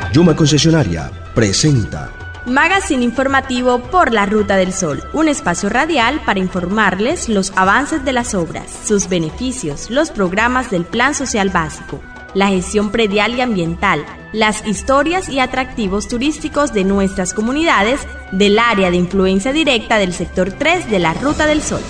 Yuma Concesionaria presenta Magazine informativo por la Ruta del Sol, un espacio radial para informarles los avances de las obras, sus beneficios, los programas del Plan Social Básico, la gestión predial y ambiental, las historias y atractivos turísticos de nuestras comunidades del área de influencia directa del sector 3 de la Ruta del Sol.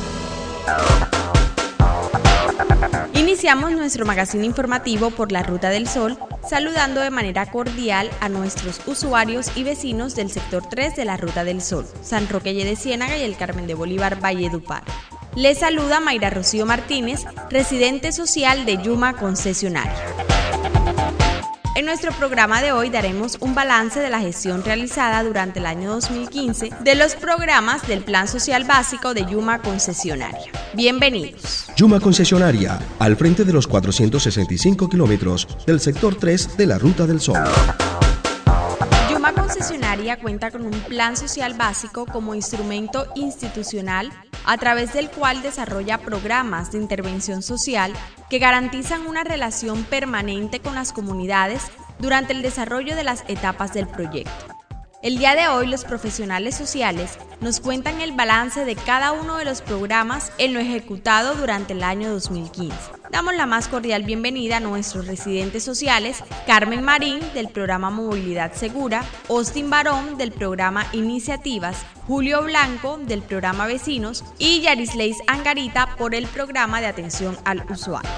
Iniciamos nuestro magazine informativo por la Ruta del Sol saludando de manera cordial a nuestros usuarios y vecinos del sector 3 de la Ruta del Sol, San Roque de Ciénaga y el Carmen de Bolívar, Valledupar. Les saluda Mayra Rocío Martínez, residente social de Yuma Concesionaria. En nuestro programa de hoy daremos un balance de la gestión realizada durante el año 2015 de los programas del Plan Social Básico de Yuma Concesionaria. Bienvenidos. Yuma Concesionaria, al frente de los 465 kilómetros del sector 3 de la Ruta del Sol. Yuma Concesionaria cuenta con un Plan Social Básico como instrumento institucional a través del cual desarrolla programas de intervención social que garantizan una relación permanente con las comunidades durante el desarrollo de las etapas del proyecto. El día de hoy, los profesionales sociales nos cuentan el balance de cada uno de los programas en lo ejecutado durante el año 2015. Damos la más cordial bienvenida a nuestros residentes sociales, Carmen Marín, del programa Movilidad Segura, Austin Barón, del programa Iniciativas, Julio Blanco, del programa Vecinos, y Yarisleis Angarita, por el programa de atención al usuario.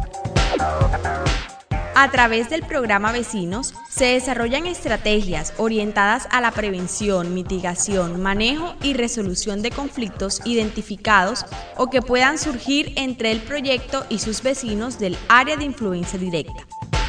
A través del programa Vecinos se desarrollan estrategias orientadas a la prevención, mitigación, manejo y resolución de conflictos identificados o que puedan surgir entre el proyecto y sus vecinos del área de influencia directa.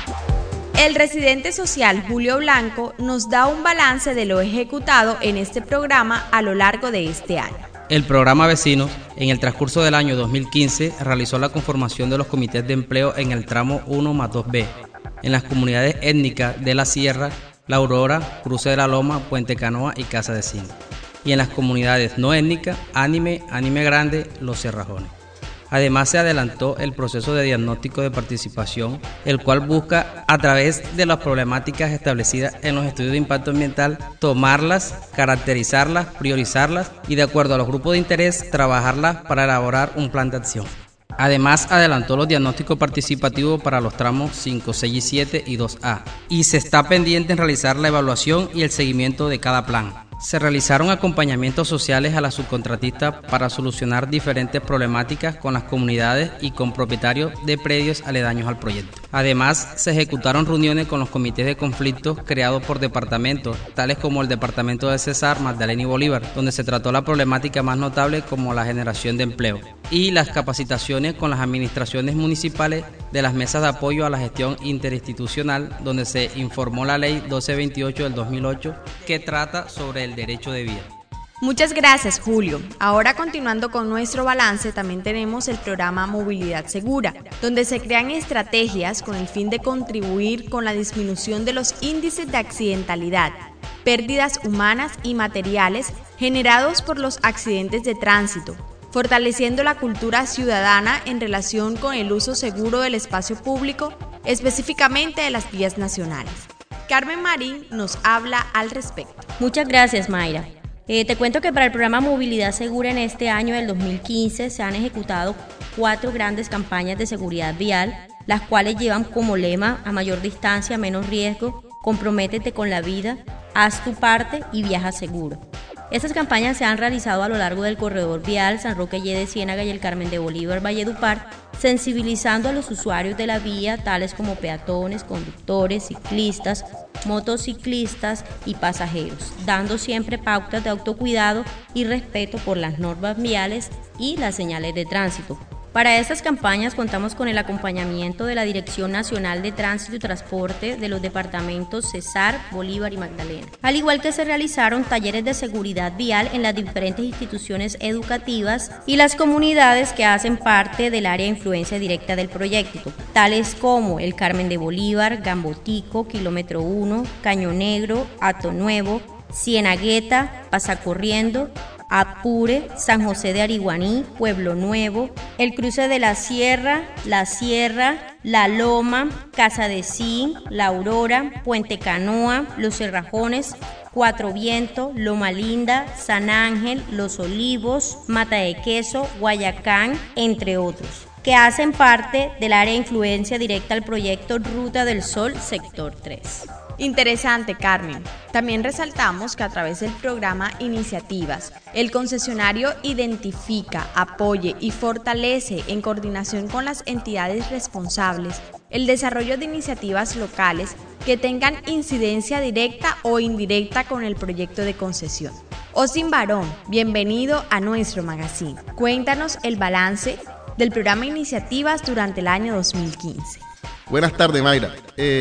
El residente social Julio Blanco nos da un balance de lo ejecutado en este programa a lo largo de este año. El programa Vecinos, en el transcurso del año 2015, realizó la conformación de los comités de empleo en el tramo 1+2B, en las comunidades étnicas de La Sierra, La Aurora, Cruce de la Loma, Puente Canoa y Casa de Cine, y en las comunidades no étnicas, Anime Grande, Los Cerrajones. Además, se adelantó el proceso de diagnóstico de participación, el cual busca, a través de las problemáticas establecidas en los estudios de impacto ambiental, tomarlas, caracterizarlas, priorizarlas y, de acuerdo a los grupos de interés, trabajarlas para elaborar un plan de acción. Además, adelantó los diagnósticos participativos para los tramos 5, 6 y 7 y 2A, y se está pendiente en realizar la evaluación y el seguimiento de cada plan. Se realizaron acompañamientos sociales a las subcontratistas para solucionar diferentes problemáticas con las comunidades y con propietarios de predios aledaños al proyecto. Además, se ejecutaron reuniones con los comités de conflictos creados por departamentos, tales como el departamento de Cesar, Magdalena y Bolívar, donde se trató la problemática más notable como la generación de empleo, y las capacitaciones con las administraciones municipales de las mesas de apoyo a la gestión interinstitucional, donde se informó la ley 1228 del 2008 que trata sobre el derecho de vida. Muchas gracias, Julio. Ahora, continuando con nuestro balance, también tenemos el programa Movilidad Segura, donde se crean estrategias con el fin de contribuir con la disminución de los índices de accidentalidad, pérdidas humanas y materiales generados por los accidentes de tránsito, fortaleciendo la cultura ciudadana en relación con el uso seguro del espacio público, específicamente de las vías nacionales. Carmen Marín nos habla al respecto. Muchas gracias, Mayra. Te cuento que para el programa Movilidad Segura en este año del 2015 se han ejecutado 4 grandes campañas de seguridad vial, las cuales llevan como lema: a mayor distancia, menos riesgo, comprométete con la vida, haz tu parte y viaja seguro. Estas campañas se han realizado a lo largo del corredor vial San Roque de Ciénaga y el Carmen de Bolívar, Valledupar, sensibilizando a los usuarios de la vía, tales como peatones, conductores, ciclistas, motociclistas y pasajeros, dando siempre pautas de autocuidado y respeto por las normas viales y las señales de tránsito. Para estas campañas contamos con el acompañamiento de la Dirección Nacional de Tránsito y Transporte de los departamentos Cesar, Bolívar y Magdalena, al igual que se realizaron talleres de seguridad vial en las diferentes instituciones educativas y las comunidades que hacen parte del área de influencia directa del proyecto, tales como el Carmen de Bolívar, Gambotico, Kilómetro 1, Caño Negro, Hato Nuevo, Cienagueta, Pasacorriendo, Apure, San José de Ariguaní, Pueblo Nuevo, el cruce de La Sierra, La Loma, Casa de Zinc, La Aurora, Puente Canoa, Los Cerrajones, Cuatro Vientos, Loma Linda, San Ángel, Los Olivos, Mata de Queso, Guayacán, entre otros, que hacen parte del área de influencia directa al proyecto Ruta del Sol, Sector 3. Interesante, Carmen. También resaltamos que a través del programa Iniciativas, el concesionario identifica, apoya y fortalece en coordinación con las entidades responsables el desarrollo de iniciativas locales que tengan incidencia directa o indirecta con el proyecto de concesión. Osin Barón, bienvenido a nuestro magazine. Cuéntanos el balance del programa Iniciativas durante el año 2015. Buenas tardes, Mayra.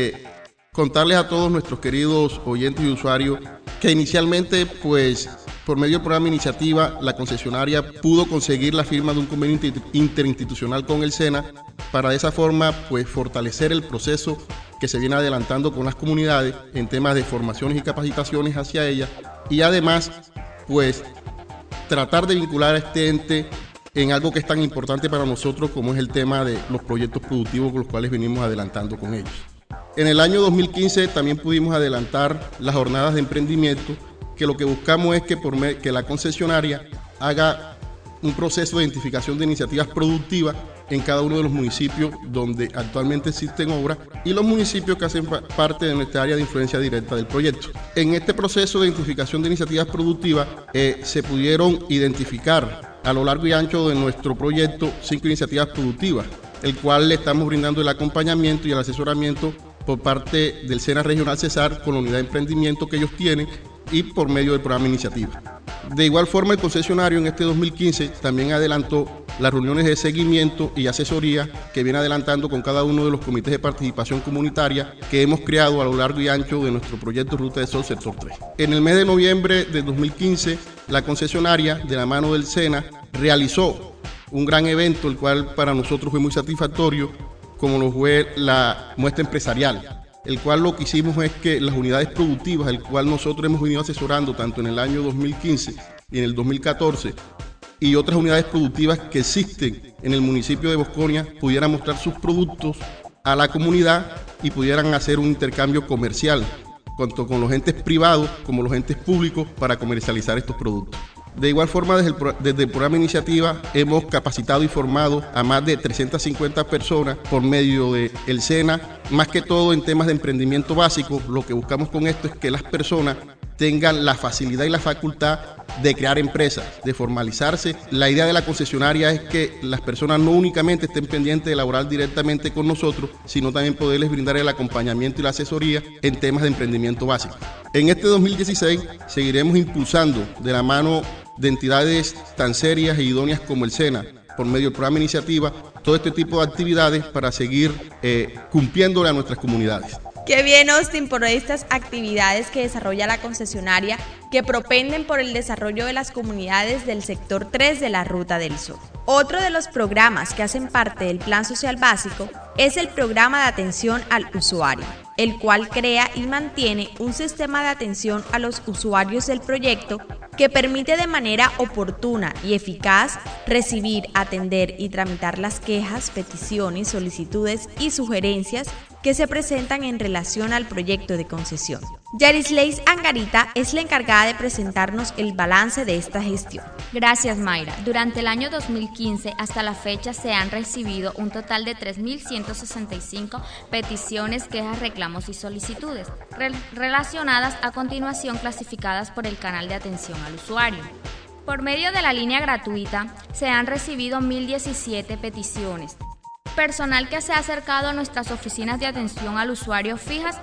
Contarles a todos nuestros queridos oyentes y usuarios que inicialmente, pues, por medio del programa Iniciativa, la concesionaria pudo conseguir la firma de un convenio interinstitucional con el SENA para de esa forma, pues, fortalecer el proceso que se viene adelantando con las comunidades en temas de formaciones y capacitaciones hacia ellas y además, pues, tratar de vincular a este ente en algo que es tan importante para nosotros como es el tema de los proyectos productivos con los cuales venimos adelantando con ellos. En el año 2015 también pudimos adelantar las jornadas de emprendimiento, que lo que buscamos es que la concesionaria haga un proceso de identificación de iniciativas productivas en cada uno de los municipios donde actualmente existen obras y los municipios que hacen parte de nuestra área de influencia directa del proyecto. En este proceso de identificación de iniciativas productivas se pudieron identificar a lo largo y ancho de nuestro proyecto 5 iniciativas productivas, el cual le estamos brindando el acompañamiento y el asesoramiento por parte del SENA Regional Cesar con la unidad de emprendimiento que ellos tienen y por medio del programa Iniciativa. De igual forma, el concesionario en este 2015 también adelantó las reuniones de seguimiento y asesoría que viene adelantando con cada uno de los comités de participación comunitaria que hemos creado a lo largo y ancho de nuestro proyecto Ruta del Sol Sector 3. En el mes de noviembre de 2015, la concesionaria, de la mano del SENA, realizó un gran evento, el cual para nosotros fue muy satisfactorio, como lo fue la muestra empresarial, el cual lo que hicimos es que las unidades productivas, el cual nosotros hemos venido asesorando tanto en el año 2015 y en el 2014, y otras unidades productivas que existen en el municipio de Bosconia, pudieran mostrar sus productos a la comunidad y pudieran hacer un intercambio comercial, tanto con los entes privados como los entes públicos, para comercializar estos productos. De igual forma, desde el programa Iniciativa hemos capacitado y formado a más de 350 personas por medio del SENA, más que todo en temas de emprendimiento básico. Lo que buscamos con esto es que las personas tengan la facilidad y la facultad de crear empresas, de formalizarse. La idea de la concesionaria es que las personas no únicamente estén pendientes de laborar directamente con nosotros, sino también poderles brindar el acompañamiento y la asesoría en temas de emprendimiento básico. En este 2016 seguiremos impulsando de la mano de entidades tan serias e idóneas como el SENA, por medio del programa Iniciativa, todo este tipo de actividades para seguir cumpliéndole a nuestras comunidades. Qué bien, Austin, por estas actividades que desarrolla la concesionaria que propenden por el desarrollo de las comunidades del sector 3 de la Ruta del Sol. Otro de los programas que hacen parte del Plan Social Básico es el Programa de Atención al Usuario, el cual crea y mantiene un sistema de atención a los usuarios del proyecto que permite de manera oportuna y eficaz recibir, atender y tramitar las quejas, peticiones, solicitudes y sugerencias que se presentan en relación al proyecto de concesión. Yarisleis Angarita es la encargada de presentarnos el balance de esta gestión. Gracias, Mayra. Durante el año 2015 hasta la fecha se han recibido un total de 3.165 peticiones, quejas, reclamos y solicitudes relacionadas, a continuación clasificadas por el canal de atención al usuario. Por medio de la línea gratuita se han recibido 1.017 peticiones. Personal que se ha acercado a nuestras oficinas de atención al usuario fijas,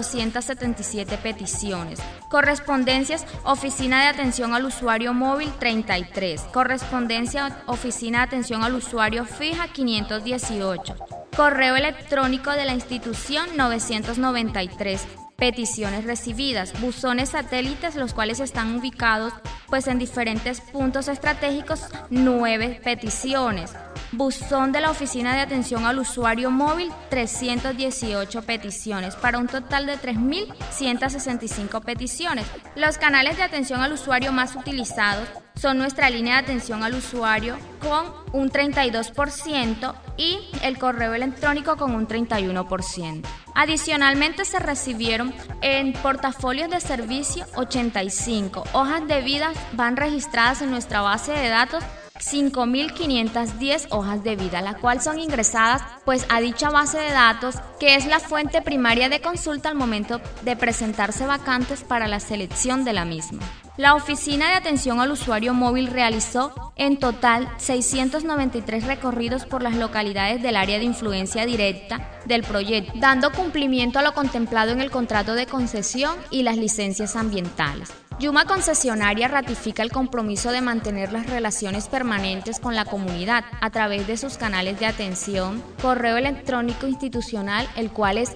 277 peticiones. Correspondencias, oficina de atención al usuario móvil, 33. Correspondencia, oficina de atención al usuario fija, 518. Correo electrónico de la institución, 993. Peticiones recibidas, buzones satélites, los cuales están ubicados en diferentes puntos estratégicos, 9 peticiones. Buzón de la Oficina de Atención al Usuario Móvil, 318 peticiones, para un total de 3.165 peticiones. Los canales de atención al usuario más utilizados son nuestra línea de atención al usuario con un 32% y el correo electrónico con un 31%. Adicionalmente se recibieron en portafolios de servicio 85, hojas de vida van registradas en nuestra base de datos 5.510 hojas de vida, las cuales son ingresadas a dicha base de datos, que es la fuente primaria de consulta al momento de presentarse vacantes para la selección de la misma. La Oficina de Atención al Usuario Móvil realizó en total 693 recorridos por las localidades del área de influencia directa del proyecto, dando cumplimiento a lo contemplado en el contrato de concesión y las licencias ambientales. Yuma Concesionaria ratifica el compromiso de mantener las relaciones permanentes con la comunidad a través de sus canales de atención, correo electrónico institucional, el cual es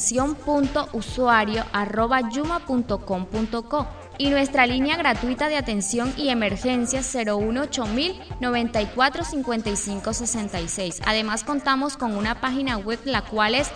atención.usuario@yuma.com.co, y nuestra línea gratuita de atención y emergencias 018.000 94 55 66. Además contamos con una página web, la cual es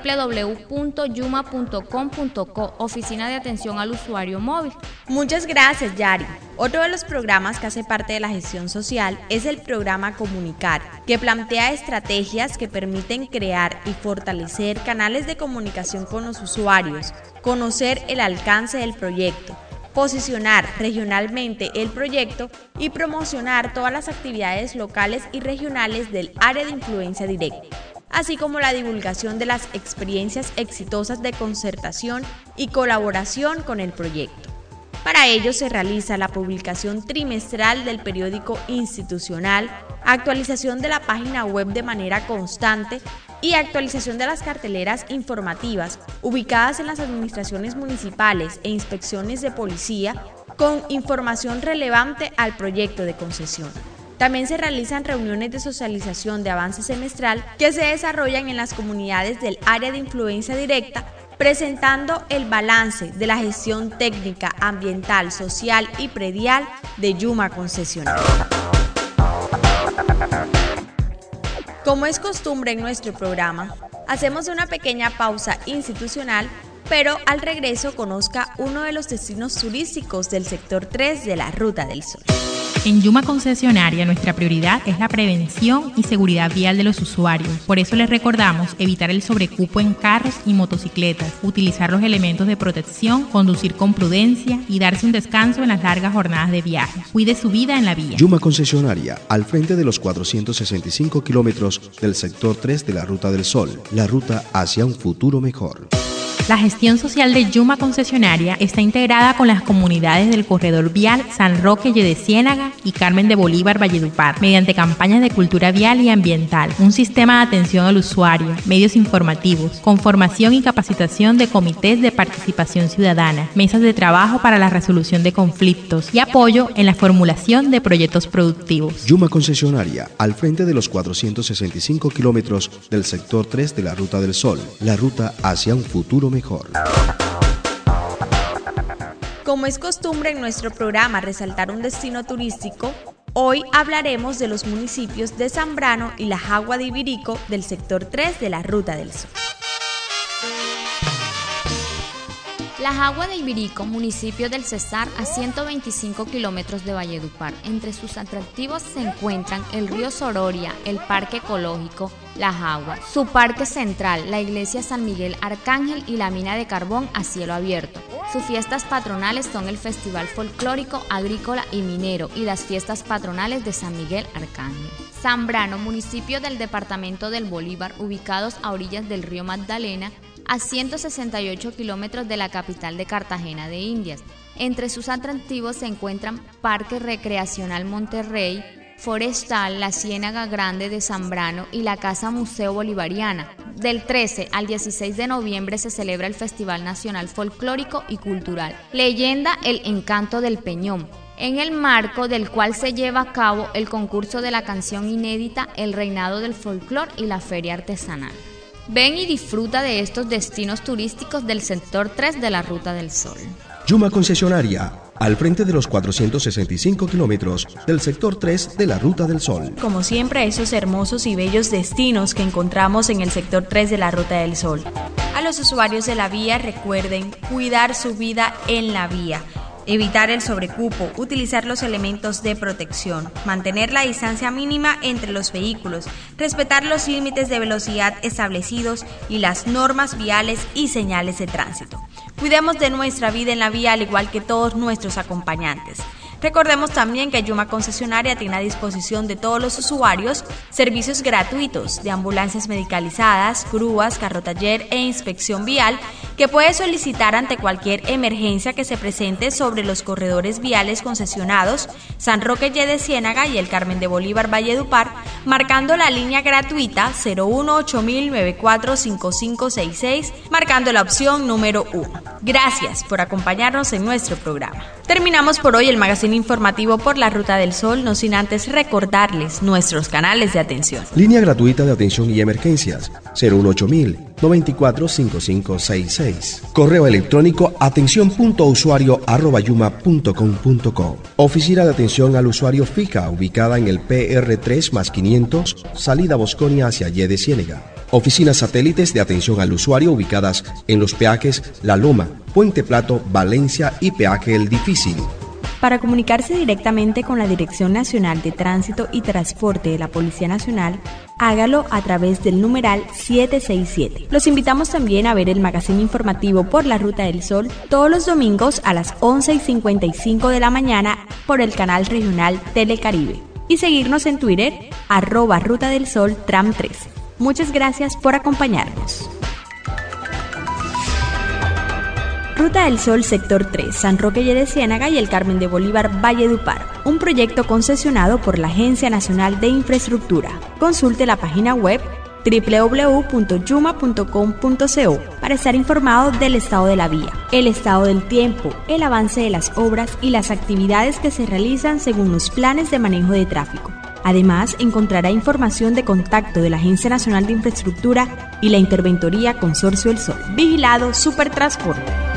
www.yuma.com.co, Oficina de Atención al Usuario Móvil. Muchas gracias, Yari. Otro de los programas que hace parte de la gestión social es el programa Comunicar, que plantea estrategias que permiten crear y fortalecer canales de comunicación con los usuarios, conocer el alcance del proyecto, posicionar regionalmente el proyecto y promocionar todas las actividades locales y regionales del área de influencia directa, así como la divulgación de las experiencias exitosas de concertación y colaboración con el proyecto. Para ello se realiza la publicación trimestral del periódico institucional, actualización de la página web de manera constante y actualización de las carteleras informativas ubicadas en las administraciones municipales e inspecciones de policía con información relevante al proyecto de concesión. También se realizan reuniones de socialización de avance semestral que se desarrollan en las comunidades del área de influencia directa, presentando el balance de la gestión técnica, ambiental, social y predial de Yuma Concesionaria. Como es costumbre en nuestro programa, hacemos una pequeña pausa institucional, pero al regreso conozca uno de los destinos turísticos del sector 3 de la Ruta del Sol. En Yuma Concesionaria nuestra prioridad es la prevención y seguridad vial de los usuarios. Por eso les recordamos evitar el sobrecupo en carros y motocicletas, utilizar los elementos de protección, conducir con prudencia y darse un descanso en las largas jornadas de viaje. Cuide su vida en la vía. Yuma Concesionaria, al frente de los 465 kilómetros del sector 3 de la Ruta del Sol, la ruta hacia un futuro mejor. La gestión social de Yuma Concesionaria está integrada con las comunidades del corredor vial San Roque de Ciénaga y Carmen de Bolívar Valledupar, mediante campañas de cultura vial y ambiental, un sistema de atención al usuario, medios informativos, con formación y capacitación de comités de participación ciudadana, mesas de trabajo para la resolución de conflictos y apoyo en la formulación de proyectos productivos. Yuma Concesionaria, al frente de los 465 kilómetros del sector 3 de la Ruta del Sol, la ruta hacia un futuro mejor. Como es costumbre en nuestro programa resaltar un destino turístico, hoy hablaremos de los municipios de Zambrano y La Jagua de Ibirico del sector 3 de la Ruta del Sol. La Jagua de Ibirico, municipio del Cesar, a 125 kilómetros de Valledupar. Entre sus atractivos se encuentran el río Sororia, el parque ecológico La Jagua, su parque central, la iglesia San Miguel Arcángel y la mina de carbón a cielo abierto. Sus fiestas patronales son el Festival Folclórico, Agrícola y Minero y las fiestas patronales de San Miguel Arcángel. Zambrano, municipio del departamento del Bolívar, ubicados a orillas del río Magdalena, a 168 kilómetros de la capital de Cartagena de Indias. Entre sus atractivos se encuentran Parque Recreacional Monterrey, Forestal, la Ciénaga Grande de Zambrano y la Casa Museo Bolivariana. Del 13 al 16 de noviembre se celebra el Festival Nacional Folclórico y Cultural Leyenda El Encanto del Peñón, en el marco del cual se lleva a cabo el concurso de la canción inédita El Reinado del Folclor y la Feria Artesanal. Ven y disfruta de estos destinos turísticos del sector 3 de la Ruta del Sol. Yuma Concesionaria, al frente de los 465 kilómetros del sector 3 de la Ruta del Sol. Como siempre, esos hermosos y bellos destinos que encontramos en el sector 3 de la Ruta del Sol. A los usuarios de la vía recuerden cuidar su vida en la vía. evitar el sobrecupo, utilizar los elementos de protección, mantener la distancia mínima entre los vehículos, respetar los límites de velocidad establecidos y las normas viales y señales de tránsito. Cuidemos de nuestra vida en la vía al igual que todos nuestros acompañantes. Recordemos también que Yuma Concesionaria tiene a disposición de todos los usuarios servicios gratuitos de ambulancias medicalizadas, grúas, carrotaller e inspección vial que puede solicitar ante cualquier emergencia que se presente sobre los corredores viales concesionados San Roque Y de Ciénaga y el Carmen de Bolívar Valledupar, marcando la línea gratuita 018-094-5566, marcando la opción número 1. Gracias por acompañarnos en nuestro programa. Terminamos por hoy el magazine informativo por la Ruta del Sol, no sin antes recordarles nuestros canales de atención. Línea gratuita de atención y emergencias 018-094-5566. Correo electrónico atención.usuario@yuma.com.co. Oficina de atención al usuario fija ubicada en el PR3+500, salida Bosconia hacia Y de Ciénaga. Oficinas satélites de atención al usuario ubicadas en los peajes La Loma, Puente Plato, Valencia y Peaje El Difícil. Para comunicarse directamente con la Dirección Nacional de Tránsito y Transporte de la Policía Nacional, hágalo a través del numeral 767. Los invitamos también a ver el magazine informativo por la Ruta del Sol todos los domingos a las 11:55 de la mañana por el canal regional Telecaribe y seguirnos en Twitter @Ruta del Sol Tram 3. Muchas gracias por acompañarnos. Ruta del Sol Sector 3, San Roque Y de Ciénaga y el Carmen de Bolívar Valledupar, un proyecto concesionado por la Agencia Nacional de Infraestructura. Consulte la página web www.yuma.com.co para estar informado del estado de la vía, el estado del tiempo, el avance de las obras y las actividades que se realizan según los planes de manejo de tráfico. Además, encontrará información de contacto de la Agencia Nacional de Infraestructura y la Interventoría Consorcio del Sol. Vigilado Supertransporte.